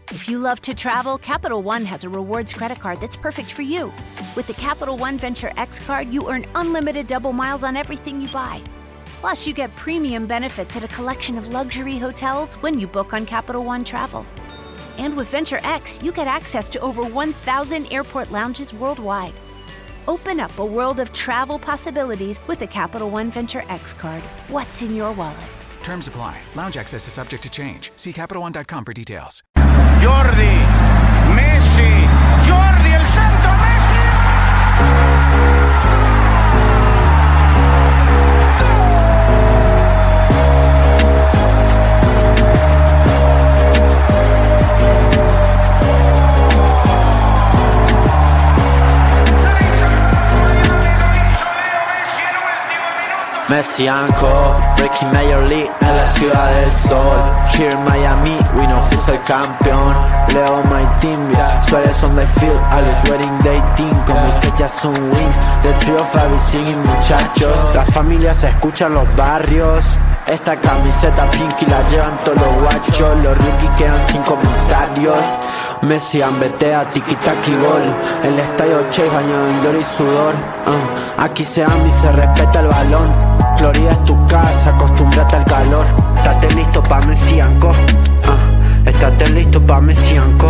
If you love to travel, Capital One has a rewards credit card that's perfect for you. With the Capital One Venture X card, you earn unlimited double miles on everything you buy. Plus, you get premium benefits at a collection of luxury hotels when you book on Capital One Travel. And with Venture X, you get access to over 1,000 airport lounges worldwide. Open up a world of travel possibilities with the Capital One Venture X card. What's in your wallet? Terms apply. Lounge access is subject to change. See CapitalOne.com for details. Jordi, Messi, Jordi, el centro, Messi. Messi Anco, breaking Major League en la ciudad del sol. Here in Miami, we know who's el campeón. Leo my team, yeah. Suárez on the field, Alex wedding day team. Con mis fechas un win, the trio of Fabi singing muchachos. Las familias se escuchan los barrios. Esta camiseta pinky la llevan todos los guachos. Los rookies quedan sin comentarios. Messi ambetea, tiki-taki gol. El estadio Chase bañado en gloria y sudor. Aquí se ama y se respeta el balón. Florida es tu casa, acostúmbrate al calor. Estate listo pa' Messi Anco. Estate listo pa' Messi Anco.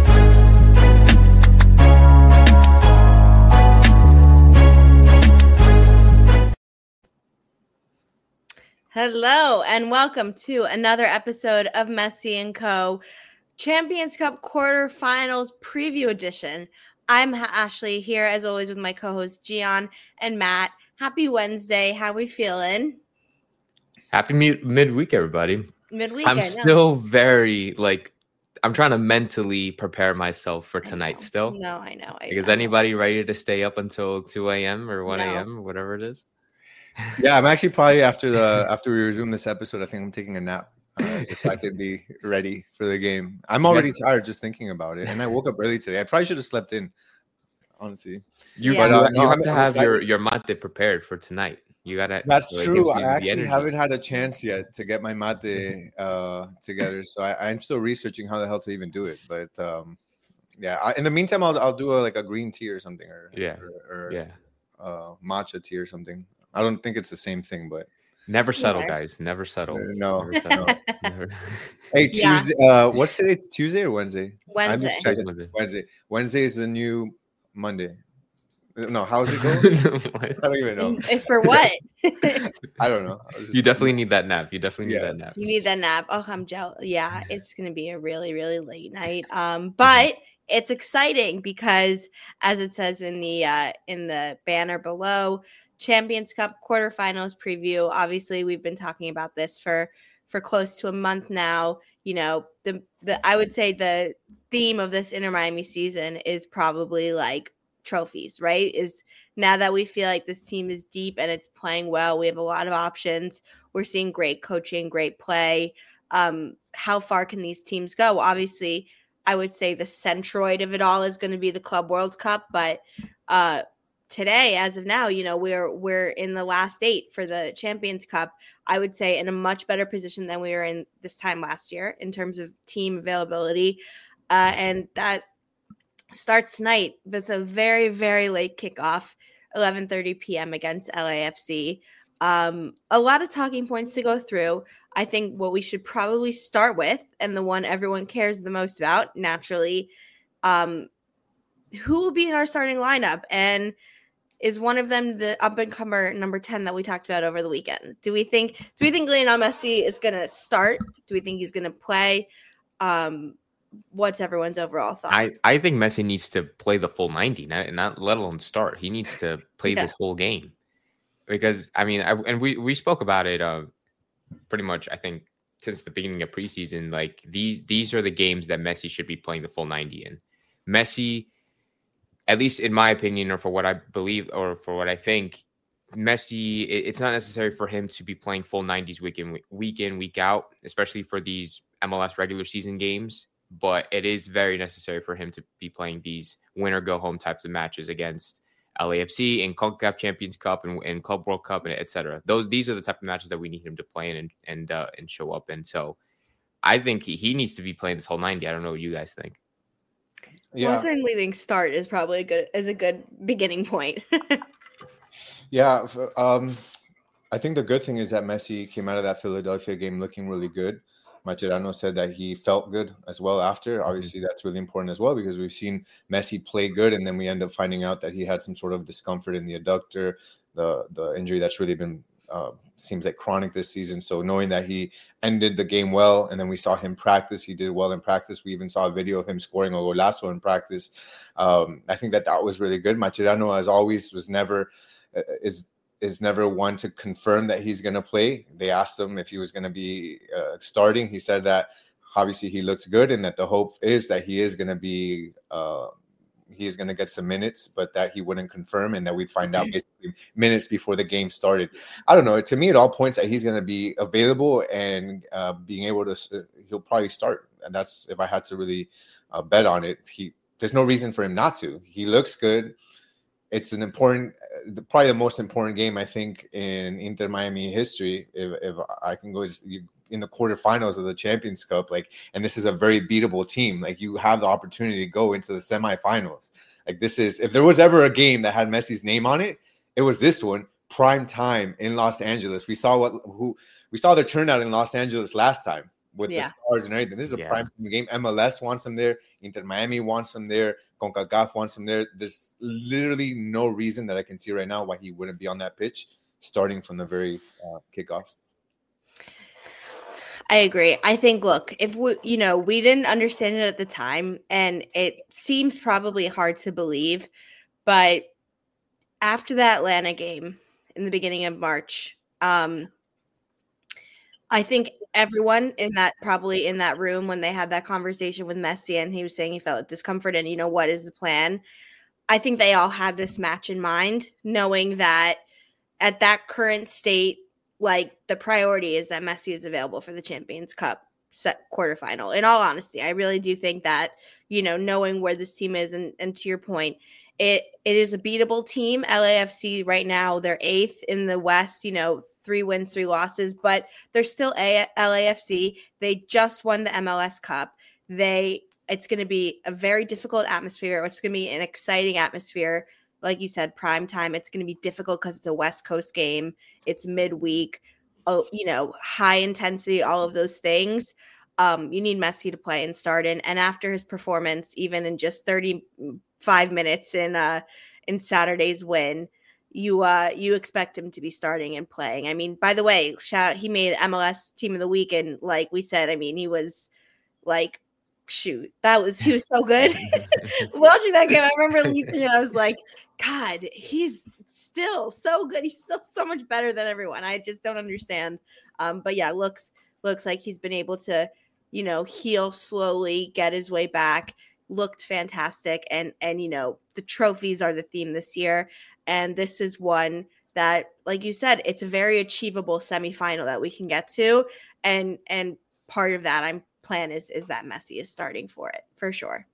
Hello and welcome to another episode of Messi & Co. Champions Cup quarterfinals preview edition. I'm Ashley here as always with my co-hosts Gian and Matt. Happy Wednesday. How we feeling? Happy midweek, everybody. Midweek. I'm still very I'm trying to mentally prepare myself for tonight still. No, I know. Is anybody ready to stay up until 2 a.m. or 1 a.m. or whatever it is? Yeah, I'm actually probably after we resume this episode, I think I'm taking a nap just so I could be ready for the game. I'm already tired just thinking about it, and I woke up early today. I probably should have slept in, honestly. You have to have your mate prepared for tonight. You gotta. That's true. I actually haven't had a chance yet to get my mate together, so I'm still researching how the hell to even do it. But in the meantime, I'll do a green tea or something, or matcha tea or something. I don't think it's the same thing, but never settle, guys. Never settle. No. Never settle. Hey, Tuesday. What's today? Tuesday or Wednesday? Wednesday. I just checked it. Wednesday. Wednesday is the new Monday. No, how's it going? I don't even know. For what? I don't know. You definitely need that nap. You definitely need that nap. You need that nap. Oh, I'm jealous. Yeah, it's gonna be a really, really late night. But it's exciting because, as it says in the banner below, Champions Cup quarterfinals preview. Obviously, we've been talking about this for close to a month now. You know, I would say the theme of this Inter Miami season is probably like trophies, right? Is now that we feel like this team is deep and it's playing well, we have a lot of options. We're seeing great coaching, great play. How far can these teams go? Obviously, I would say the centroid of it all is going to be the Club World Cup, but today, as of now, you know, we're in the last 8 for the Champions Cup. I would say in a much better position than we were in this time last year in terms of team availability. And that starts tonight with a very, very late kickoff, 11:30 p.m. against LAFC. A lot of talking points to go through. I think what we should probably start with, and the one everyone cares the most about, naturally, who will be in our starting lineup? And is one of them the up-and-comer number 10 that we talked about over the weekend? Do we think Lionel Messi is going to start? Do we think he's going to play? What's everyone's overall thought? I think Messi needs to play the full 90, not let alone start. He needs to play this whole game. Because, I mean, we spoke about it pretty much, I think, since the beginning of preseason. Like, these are the games that Messi should be playing the full 90 in. Messi, at least in my opinion, or for what I believe, or for what I think, Messi, it's not necessary for him to be playing full 90s week in, week out, especially for these MLS regular season games. But it is very necessary for him to be playing these win or go home types of matches against LAFC and CONCACAF Champions Cup and Club World Cup, and etc. These are the type of matches that we need him to play in and show up in. So I think he needs to be playing this whole 90. I don't know what you guys think. Yeah. Well, I certainly think start is probably a good beginning point. Yeah. I think the good thing is that Messi came out of that Philadelphia game looking really good. Mascherano said that he felt good as well after. Obviously, that's really important as well because we've seen Messi play good, and then we end up finding out that he had some sort of discomfort in the adductor, the injury that's really been seems like chronic this season. So knowing that he ended the game well, and then we saw him practice, he did well in practice. We even saw a video of him scoring a golazo in practice. I think that was really good. Mascherano, as always, was never is never one to confirm that he's going to play. They asked him if he was going to be starting. He said that obviously he looks good and that the hope is that he is going to be he is going to get some minutes, but that he wouldn't confirm and that we'd find out basically minutes before the game started. I don't know. To me, it all points that he's going to be available and being able to. He'll probably start, and that's if I had to really bet on it. There's no reason for him not to. He looks good. It's an important, probably the most important game, I think, in Inter Miami history. If I can go in the quarterfinals of the Champions Cup, and this is a very beatable team. You have the opportunity to go into the semifinals. This is, if there was ever a game that had Messi's name on it, it was this one. Prime time in Los Angeles. We saw their turnout in Los Angeles last time with the stars and everything. This is a prime game. MLS wants them there. Inter Miami wants them there. CONCACAF wants him there. There's literally no reason that I can see right now why he wouldn't be on that pitch starting from the very kickoff. I agree. I think, look, if we didn't understand it at the time, and it seems probably hard to believe, but after that Atlanta game in the beginning of March, I think everyone in that room when they had that conversation with Messi and he was saying he felt discomfort and what is the plan? I think they all had this match in mind, knowing that at that current state, the priority is that Messi is available for the Champions Cup set quarterfinal. In all honesty, I really do think that, knowing where this team is and to your point, it is a beatable team. LAFC right now, they're 8th in the West, 3 wins, 3 losses, but they're still LAFC. They just won the MLS Cup. It's going to be a very difficult atmosphere. It's going to be an exciting atmosphere. Like you said, prime time. It's going to be difficult because it's a West Coast game. It's midweek. High intensity, all of those things. You need Messi to play and start in. And after his performance, even in just 35 minutes in Saturday's win, you expect him to be starting and playing. I mean, by the way, he made MLS Team of the Week, and like we said, I mean, he was he was so good. Watching that game, I remember leaving and I was like, God, he's still so good. He's still so much better than everyone. I just don't understand. But yeah, looks like he's been able to, heal slowly, get his way back. Looked fantastic, and the trophies are the theme this year. And this is one that, like you said, it's a very achievable semifinal that we can get to. And part of that plan is that Messi is starting for it, for sure.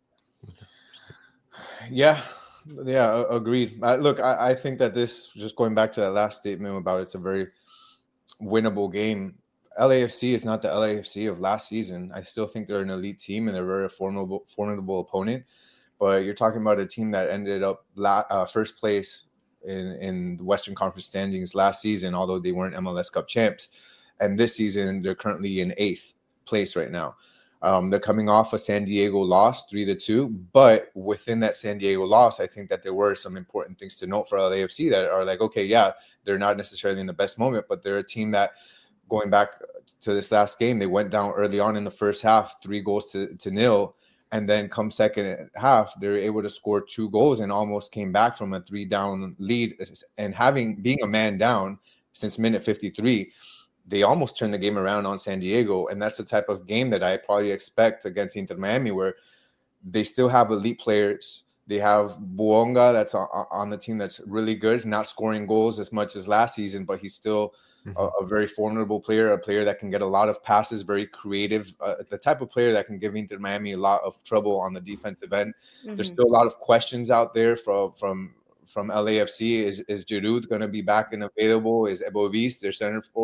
Yeah, agreed. I think that this, just going back to that last statement about it's a very winnable game. LAFC is not the LAFC of last season. I still think they're an elite team and they're a very formidable opponent. But you're talking about a team that ended up first place in the Western Conference standings last season, although they weren't MLS Cup champs. And this season, they're currently in 8th place right now. They're coming off a San Diego loss, 3-2. But within that San Diego loss, I think that there were some important things to note for LAFC that are they're not necessarily in the best moment, but they're a team that, going back to this last game, they went down early on in the first half, 3-0. And then come second half, they're able to score 2 goals and almost came back from a 3-down lead. And being a man down since minute 53, they almost turned the game around on San Diego. And that's the type of game that I probably expect against Inter Miami, where they still have elite players. They have Buonga that's on the team that's really good, not scoring goals as much as last season, but he's still a very formidable player, a player that can get a lot of passes, very creative, the type of player that can give Inter Miami a lot of trouble on the defensive end. Mm-hmm. There's still a lot of questions out there from LAFC. Is Giroud going to be back and available? Is Ebovis, their center forward,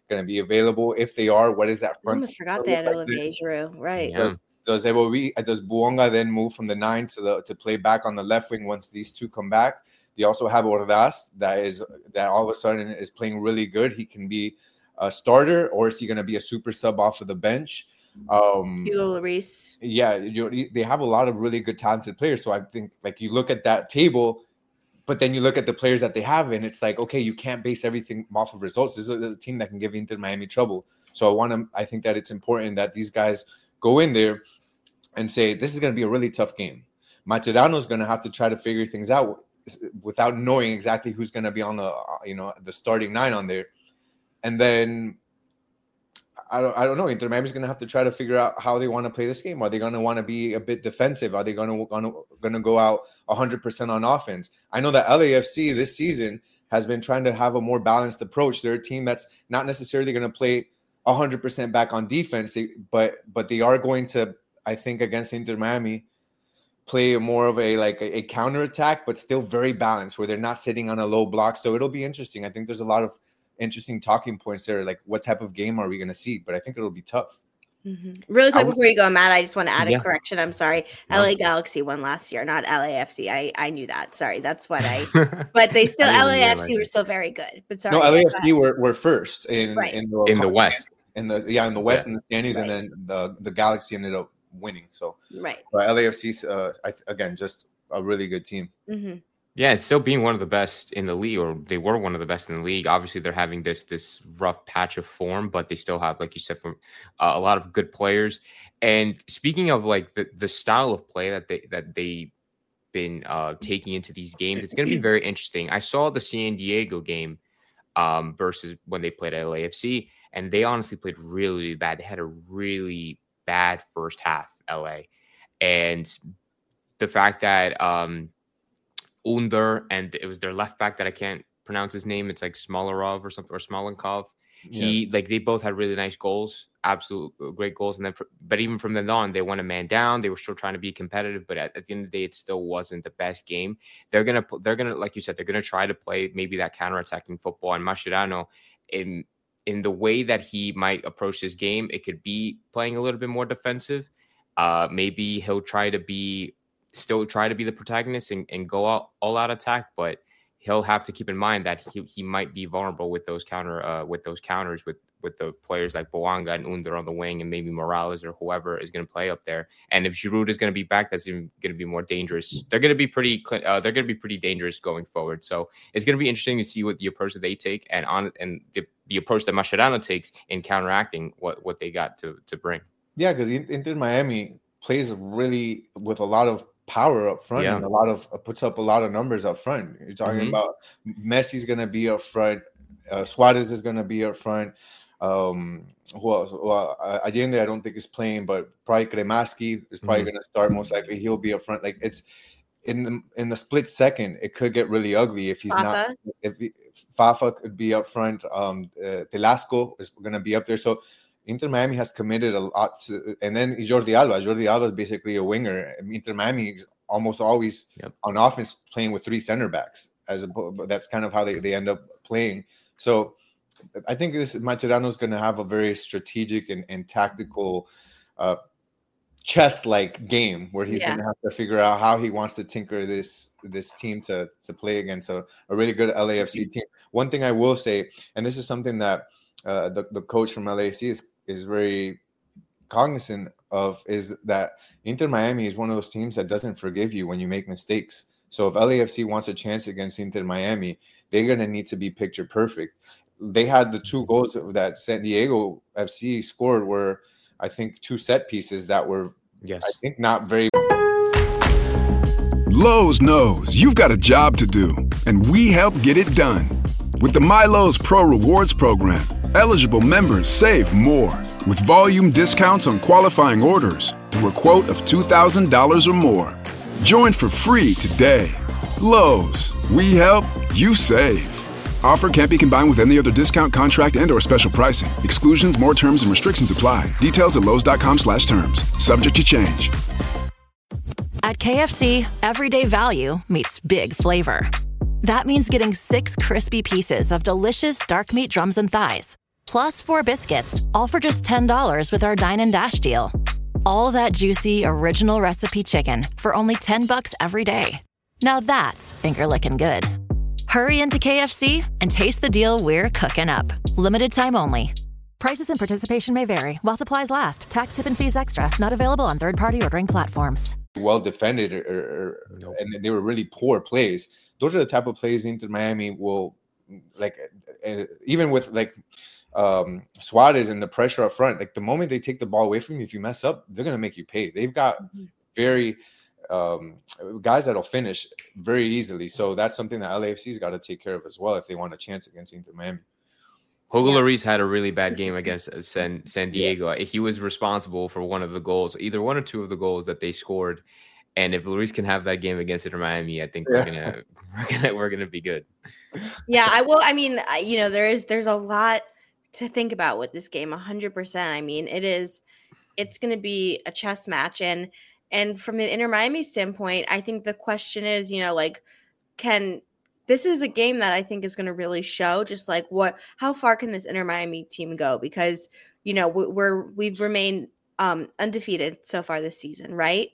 going to be available? If they are, what is that I front? almost forgot they had Olivier Giroud. Right. Yeah. Does Buonga then move from the 9 to play back on the left wing once these two come back? They also have Ordaz that all of a sudden is playing really good. He can be a starter, or is he going to be a super sub off of the bench? Hugo Lloris. Yeah, they have a lot of really good talented players. So I think like you look at that table, but then you look at the players that they have, and it's like, okay, you can't base everything off of results. This is a team that can give Inter Miami trouble. So I think that it's important that these guys go in there and say, this is going to be a really tough game. Mascherano is going to have to try to figure things out without knowing exactly who's going to be on the starting 9 on there. And then I don't know. Inter Miami is going to have to try to figure out how they want to play this game. Are they going to want to be a bit defensive? Are they going to go out 100% on offense? I know that LAFC this season has been trying to have a more balanced approach. They're a team that's not necessarily going to play 100% back on defense, but they are going to, I think, against Inter Miami, play more of a counterattack, but still very balanced, where they're not sitting on a low block. So it'll be interesting. I think there's a lot of interesting talking points there, like what type of game are we going to see? But I think it'll be tough. Mm-hmm. Really quick before you go, Matt, I just want to add a correction. I'm sorry. No. LA Galaxy won last year, not LAFC. I knew that. Sorry. That's what but they still, LAFC were still very good. But sorry. No, LAFC were first in the West. In the West in the standings, and then the Galaxy ended up winning. So right. But LAFC's again just a really good team. Mm-hmm. Yeah, it's still being one of the best in the league, or they were one of the best in the league. Obviously, they're having this rough patch of form, but they still have, like you said, from a lot of good players. And speaking of like the style of play that they've been taking into these games, it's going to be very interesting. I saw the San Diego game versus when they played at LAFC, and they honestly played really, really bad. They had a really bad first half, LA, and the fact that Under, and it was their left back that I can't pronounce his name. It's like Smolarov or something, or Smolinkov. They both had really nice goals, absolute great goals. And then, but even from then on, they went a man down. They were still trying to be competitive, but at the end of the day, it still wasn't the best game. They're gonna, like you said, they're gonna try to play maybe that counterattacking football. And Mascherano, in the way that he might approach this game, it could be playing a little bit more defensive. Maybe he'll still try to be the protagonist and go all out attack, but he'll have to keep in mind that he might be vulnerable with those counters with the players like Bouanga and Under on the wing, and maybe Morales or whoever is going to play up there. And if Giroud is going to be back, that's even going to be more dangerous. They're going to be pretty dangerous going forward. So it's going to be interesting to see what the approach that they take and the approach that Mascherano takes in counteracting what they got to bring. Yeah, because Inter Miami plays really with a lot of power up front, and puts up a lot of numbers up front. You're talking about Messi's going to be up front, Suarez is going to be up front. Who else? Well, Allende I don't think is playing, but probably Kremaski is probably going to start. Most likely he'll be up front. Like, it's in the split second, it could get really ugly if he's Fafa. not. If Fafa could be up front, Telasco is going to be up there. So Inter Miami has committed a lot to, and then Jordi Alba. Jordi Alba is basically a winger. Inter Miami is almost always on offense playing with 3 center backs. That's kind of how they end up playing. So I think Mascherano is going to have a very strategic and tactical chess-like game where he's going to have to figure out how he wants to tinker this team to play against a really good LAFC team. One thing I will say, and this is something that the coach from LAFC is very cognizant of, is that Inter Miami is one of those teams that doesn't forgive you when you make mistakes. So if LAFC wants a chance against Inter Miami, they're going to need to be picture perfect. They had the 2 goals that San Diego FC scored were, I think, 2 set pieces that were, I think, not very. Lowe's knows you've got a job to do, and we help get it done. With the MyLowe's Pro Rewards program, eligible members save more with volume discounts on qualifying orders through a quote of $2,000 or more. Join for free today. Lowe's, we help, you save. Offer can't be combined with any other discount, contract, and/or special pricing. Exclusions, more terms, and restrictions apply. Details at lowes.com/terms. Subject to change. At KFC, everyday value meets big flavor. That means getting 6 crispy pieces of delicious dark meat drums and thighs. plus 4 biscuits, all for just $10 with our Dine and Dash deal. All that juicy, original recipe chicken for only $10 every day. Now that's finger-licking good. Hurry into KFC and taste the deal we're cooking up. Limited time only. Prices and participation may vary while supplies last. Tax, tip, and fees extra. Not available on third-party ordering platforms. Well defended, and they were really poor plays. Those are the type of plays Inter Miami will, like, even with like Suarez and the pressure up front. Like, the moment they take the ball away from you, if you mess up, they're gonna make you pay. They've got very guys that'll finish very easily. So that's something that LAFC's got to take care of as well if they want a chance against Inter Miami. Hugo Lloris had a really bad game against San Diego. He was responsible for one of the goals, either one or two of the goals that they scored. And if Lloris can have that game against Inter Miami, I think we're gonna be good. Yeah, I will. I mean, you know, there's a lot to think about with this game. 100%. I mean, it's going to be a chess match, and from an Inter Miami standpoint, I think the question is, you know, like, this is a game that I think is going to really show just like how far can this Inter Miami team go? Because, you know, we've remained undefeated so far this season, right?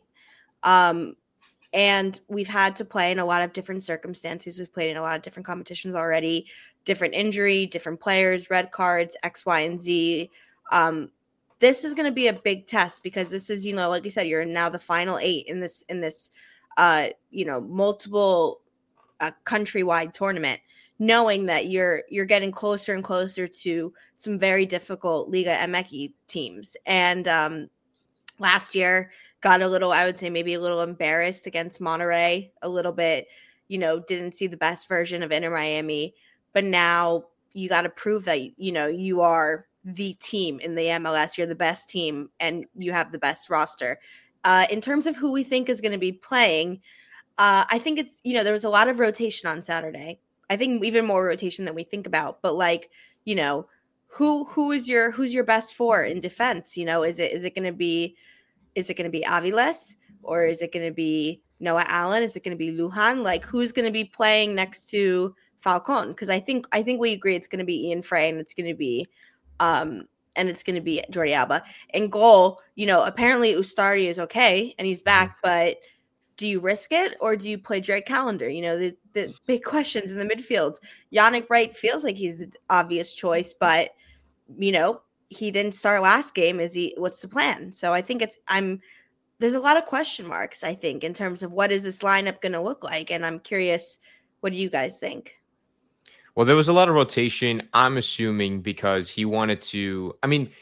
And we've had to play in a lot of different circumstances. We've played in a lot of different competitions already, different injury, different players, red cards, X, Y, and Z. This is going to be a big test because this is, you know, like you said, you're now the final 8 in this, you know, multiple countrywide tournament, knowing that you're getting closer and closer to some very difficult Liga MX teams. And last year got a little, I would say maybe a little embarrassed against Monterrey, a little bit, you know, didn't see the best version of Inter Miami, but now you got to prove that, you know, you are the team in the MLS, you're the best team and you have the best roster. In terms of who we think is going to be playing, I think it's, you know, there was a lot of rotation on Saturday. I think even more rotation than we think about, but like, you know, who's your best 4 in defense? You know, is it going to be Aviles, or is it going to be Noah Allen? Is it going to be Lujan? Like, who's going to be playing next to Falcon? Because I think we agree it's going to be Ian Frey, and it's going to be Jordi Alba. In goal, you know, apparently Ustari is okay and he's back, but do you risk it or do you play Drake Callender? You know, the big questions in the midfield. Yannick Bright feels like he's the obvious choice, but, you know, he didn't start last game. What's the plan? So I think there's a lot of question marks, I think, in terms of what is this lineup going to look like. And I'm curious, what do you guys think? Well, there was a lot of rotation, I'm assuming, because he wanted to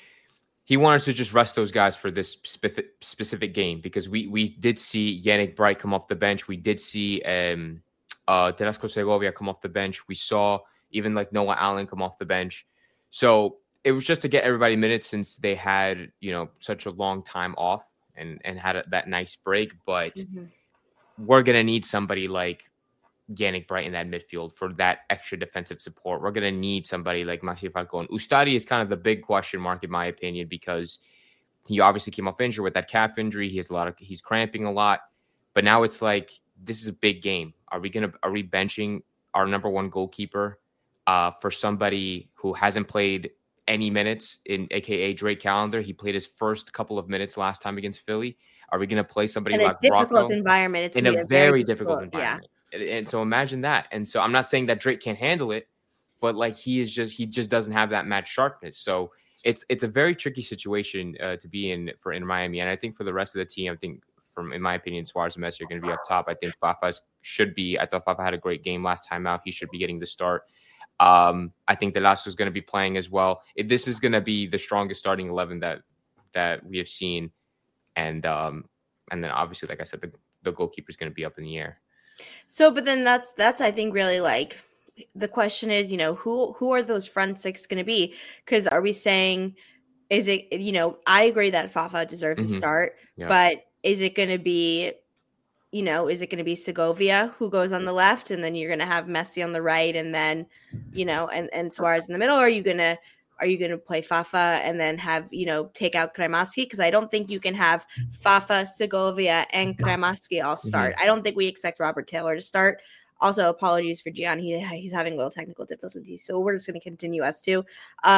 just rest those guys for this specific game, because we did see Yannick Bright come off the bench. We did see Telasco Segovia come off the bench. We saw even like Noah Allen come off the bench. So it was just to get everybody minutes since they had, you know, such a long time off and had that nice break. But we're going to need somebody like Yannick Bright in that midfield for that extra defensive support. We're going to need somebody like Maxi Falcon. Ustari is kind of the big question mark, in my opinion, because he obviously came off injured with that calf injury. He's cramping a lot, but now it's like, this is a big game. Are we benching our number 1 goalkeeper for somebody who hasn't played any minutes, AKA Drake Callender? He played his first couple of minutes last time against Philly. Are we going to play somebody like Rocco? In a difficult environment. It's in a very difficult environment. Yeah. And so imagine that. And so I'm not saying that Drake can't handle it, but like he just doesn't have that match sharpness. So it's a very tricky situation to be in for Inter Miami. And I think for the rest of the team, I think in my opinion, Suarez and Messi are going to be up top. I think Fafa should be. I thought Fafa had a great game last time out. He should be getting the start. I think Telasco is going to be playing as well. This is going to be the strongest starting 11 that we have seen. And then obviously, like I said, the goalkeeper is going to be up in the air. So, but then that's I think really like the question is, you know, who are those front 6 going to be? Because are we saying, is it, you know, I agree that Fafa deserves to start, but is it going to be, you know, is it going to be Segovia who goes on the left, and then you're going to have Messi on the right, and then, you know, and Suarez in the middle? Or are you going to play Fafa and then have, you know, take out Cremaschi? Because I don't think you can have Fafa, Segovia, and Cremaschi all start. I don't think we expect Robert Taylor to start. Also, apologies for Gian. He's having a little technical difficulties, so we're just going to continue as to.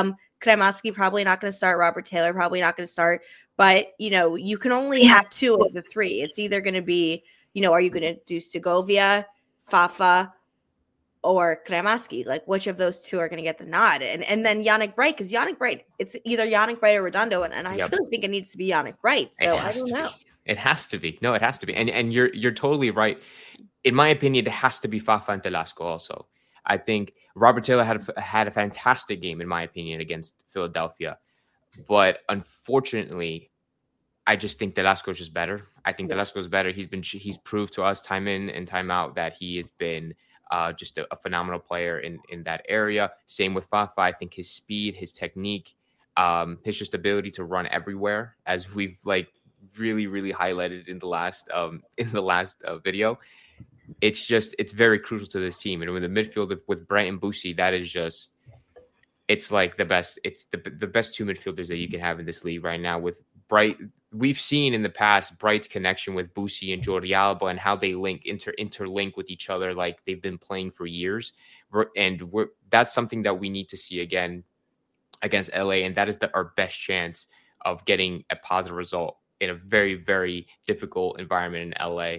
Cremaschi probably not going to start. Robert Taylor probably not going to start. But, you can only have two of the three. It's either going to be, are you going to do Segovia, Fafa, or Cremaschi? Like, which of those two are going to get the nod? And then Yannick Bright, because Yannick Bright, it's either Yannick Bright or Redondo, and I really think it needs to be Yannick Bright. So I don't know. It has to be. No, it has to be. And you're totally right. In my opinion, it has to be Fafa and Telasco also. I think Robert Taylor had a fantastic game, in my opinion, against Philadelphia. But unfortunately, I just think Telasco is just better. I think Telasco is better. He's proved to us time in and time out that he has been just a phenomenal player in that area. Same with Fafa. I think his speed, his technique, his just ability to run everywhere, as we've really, really highlighted in the last video. It's very crucial to this team. And with the midfield with Bright and Boosie, that is just, it's like the best. It's the best two midfielders that you can have in this league right now. With Bright, we've seen in the past Bright's connection with Boosie and Jordi Alba and how they interlink with each other like they've been playing for years. That's something that we need to see again against LA, and that is our best chance of getting a positive result in a very, very difficult environment in LA.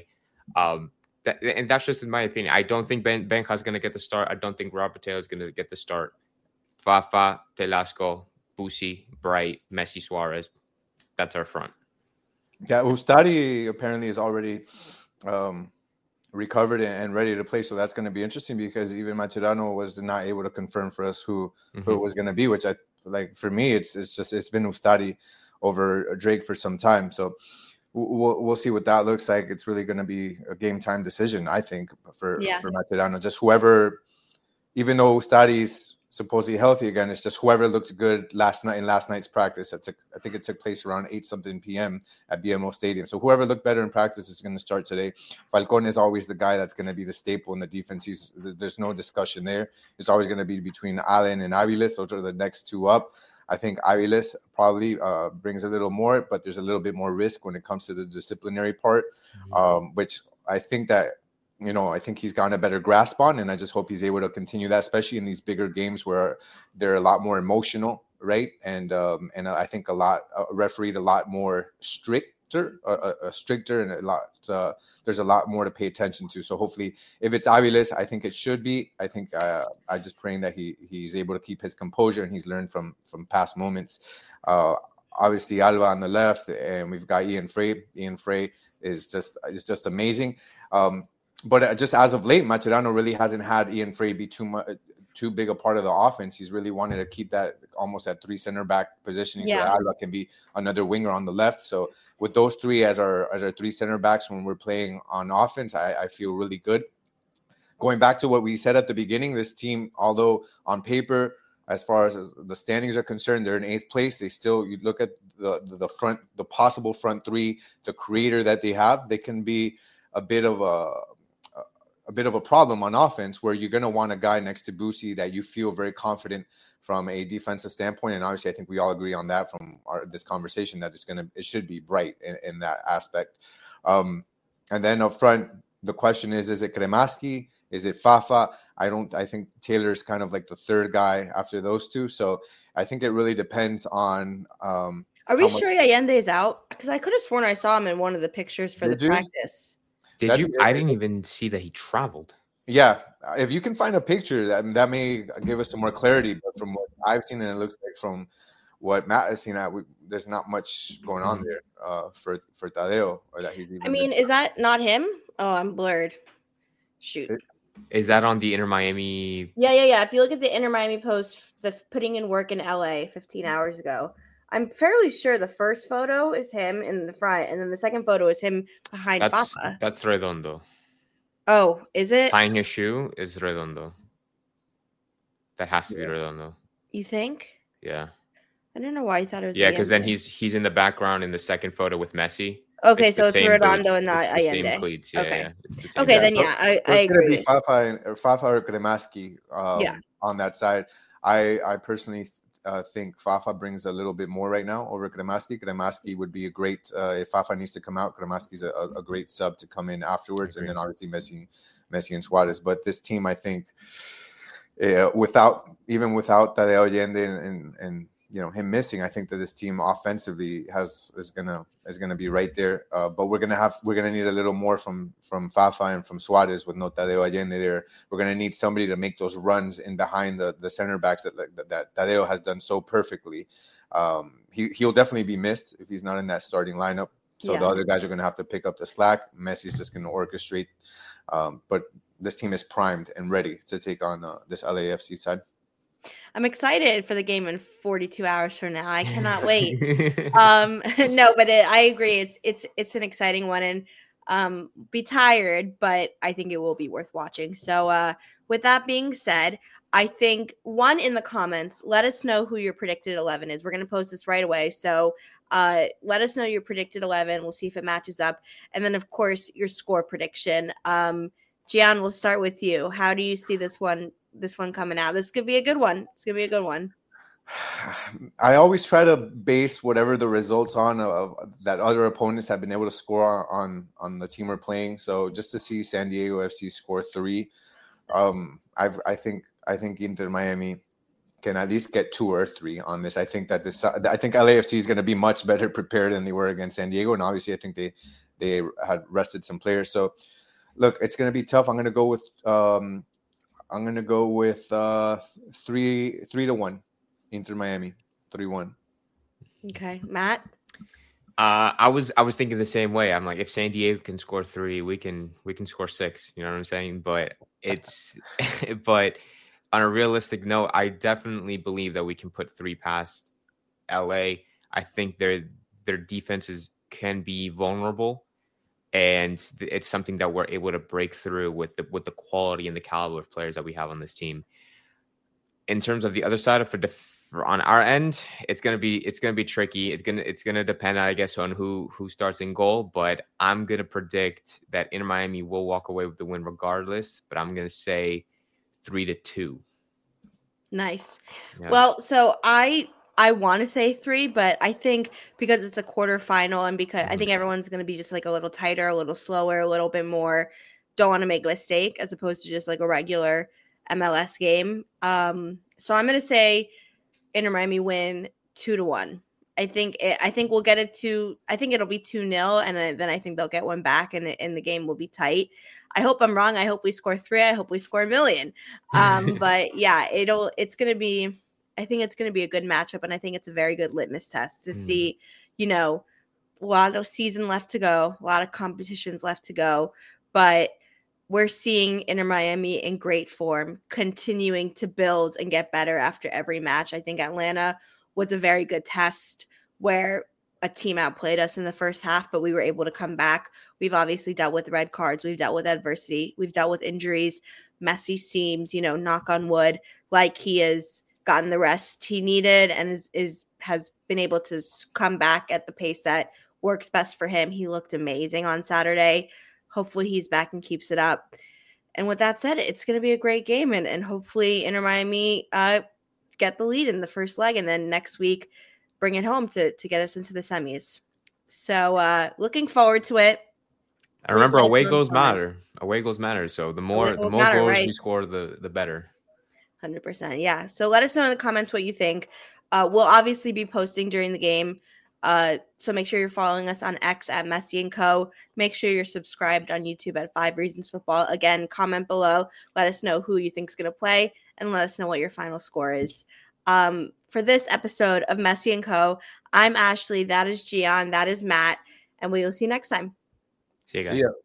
And that's just in my opinion. I don't think Benja is going to get the start. I don't think Robert Taylor is going to get the start. Fafa, Telasco, Boosie, Bright, Messi, Suarez. That's our front. Yeah, Ustari apparently is already recovered and ready to play. So that's going to be interesting because even Mascherano was not able to confirm for us who it was going to be, which for me, it's been Ustari over Drake for some time. So we'll see what that looks like. It's really going to be a game time decision, I think, for Mascherano. Just whoever, even though Ustari's supposedly healthy again, it's just whoever looked good last night's practice. I think it took place around 8-something p.m. at BMO Stadium. So whoever looked better in practice is going to start today. Falcon is always the guy that's going to be the staple in the defense. There's no discussion there. It's always going to be between Allen and Aviles. Those are the next two up. I think Aviles probably brings a little more, but there's a little bit more risk when it comes to the disciplinary part, which I think that, I think he's gotten a better grasp on, and I just hope he's able to continue that, especially in these bigger games where they're a lot more emotional, right? And I think refereed a lot more stricter, and there's a lot more to pay attention to. So hopefully, if it's Aviles, I think it should be. I think I just praying that he's able to keep his composure and he's learned from past moments. Obviously, Alba on the left, and we've got Ian Frey. Ian Frey is just amazing. But just as of late, Mascherano really hasn't had Ian Frey be too big a part of the offense. He's really wanted to keep that almost at 3 center back positioning so that Alba can be another winger on the left. So with those three as our 3 center backs when we're playing on offense, I feel really good. Going back to what we said at the beginning, this team, although on paper, as far as the standings are concerned, they're in 8th place. You look at the possible front three, the creator that they have, they can be a bit of a problem on offense where you're going to want a guy next to Boosie that you feel very confident from a defensive standpoint. And obviously, I think we all agree on that from this conversation that it should be Bright in that aspect. And then up front, the question is it Cremaschi? Is it Fafa? I think Taylor's kind of like the third guy after those two. So I think it really depends on. Are we sure Allende is out? Because I could have sworn I saw him in one of the pictures for practice. Did you? I didn't even see that he traveled. Yeah, if you can find a picture, that may give us some more clarity. But from what I've seen, and it looks like from what Matt has seen, there's not much going on there for Tadeo, or that he's even. Is that not him? Oh, I'm blurred. Shoot. Is that on the Inter Miami? Yeah. If you look at the Inter Miami post, the putting in work in LA 15 hours ago. I'm fairly sure the first photo is him in the front, and then the second photo is him behind Fafa. That's Redondo. Oh, is it? Tying his shoe is Redondo. That has to be Redondo. You think? Yeah. I don't know why I thought it was. Yeah, because then he's in the background in the second photo with Messi. Okay, so it's Redondo and not Allende. Same cleats. Yeah, okay. Yeah. It's the same then I agree. It's going to be Fafa or Cremaschi on that side. I personally think Fafa brings a little bit more right now over Cremaschi. Cremaschi would be a great, if Fafa needs to come out, Cremaschi's a great sub to come in afterwards. And then obviously Messi and Suarez. But this team, I think, without Tadeo Allende him missing, I think that this team offensively is gonna be right there. But we're gonna need a little more from Fafa and from Suarez with no Tadeo Allende there. We're gonna need somebody to make those runs in behind the center backs that Tadeo has done so perfectly. He'll definitely be missed if he's not in that starting lineup. So the other guys are gonna have to pick up the slack. Messi's just gonna orchestrate. But this team is primed and ready to take on this LAFC side. I'm excited for the game in 42 hours from now. I cannot wait. No, but I agree. It's an exciting one, and be tired, but I think it will be worth watching. So with that being said, I think in the comments, let us know who your predicted 11 is. We're going to post this right away. So let us know your predicted 11. We'll see if it matches up. And then, of course, your score prediction. Gian, we'll start with you. How do you see this one coming out? This could be a good one. It's going to be a good one. I always try to base whatever the results on that other opponents have been able to score on the team we're playing. So just to see San Diego FC score 3, I think Inter Miami can at least get 2 or 3 on this. I think LAFC is going to be much better prepared than they were against San Diego, and obviously I think they had rested some players. So look, it's going to be tough. I'm going to go with 3-1 Inter Miami, 3-1. Okay, Matt. I was thinking the same way. I'm like, if San Diego can score 3, we can score 6. You know what I'm saying? But but on a realistic note, I definitely believe that we can put 3 past LA. I think their defenses can be vulnerable, and it's something that we're able to break through with the quality and the caliber of players that we have on this team. In terms of the other side on our end, it's gonna be tricky. It's gonna depend, I guess, on who starts in goal. But I'm gonna predict that Inter Miami will walk away with the win regardless. But I'm gonna say 3-2. Nice. Yeah. Well, so I want to say 3, but I think because it's a quarterfinal and because I think everyone's going to be just like a little tighter, a little slower, a little bit more, don't want to make a mistake as opposed to just like a regular MLS game. So I'm going to say Inter Miami win 2-1. I think we'll get it to, I think it'll be 2-0, and then I think they'll get one back, and the game will be tight. I hope I'm wrong. I hope we score 3. I hope we score a million. But yeah, it's going to be, I think it's going to be a good matchup, and I think it's a very good litmus test to see, a lot of season left to go, a lot of competitions left to go, but we're seeing Inter Miami in great form, continuing to build and get better after every match. I think Atlanta was a very good test where a team outplayed us in the first half, but we were able to come back. We've obviously dealt with red cards. We've dealt with adversity. We've dealt with injuries. Messi seems, knock on wood, like he has gotten the rest he needed and has been able to come back at the pace that works best for him. He looked amazing on Saturday. Hopefully he's back and keeps it up. And with that said, it's going to be a great game, and hopefully Inter Miami get the lead in the first leg, and then next week bring it home to get us into the semis. So looking forward to it. I remember away goals matter. Away goals matter. So the more goals we score, the better. 100%. Yeah. So let us know in the comments what you think. We'll obviously be posting during the game. So make sure you're following us on X at Messi & Co. Make sure you're subscribed on YouTube at 5 Reasons Football. Again, comment below. Let us know who you think is going to play, and let us know what your final score is. For this episode of Messi & Co., I'm Ashley. That is Gian. That is Matt. And we will see you next time. See you guys. See ya.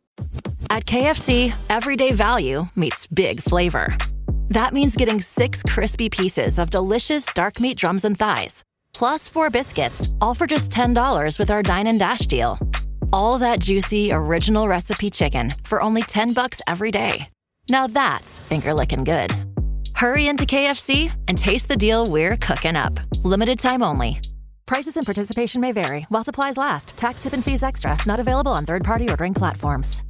At KFC, everyday value meets big flavor. That means getting 6 crispy pieces of delicious dark meat drums and thighs, plus 4 biscuits, all for just $10 with our Dine and Dash deal. All that juicy, original recipe chicken for only $10 every day. Now that's finger-licking good. Hurry into KFC and taste the deal we're cooking up. Limited time only. Prices and participation may vary while supplies last. Tax, tip, and fees extra. Not available on third-party ordering platforms.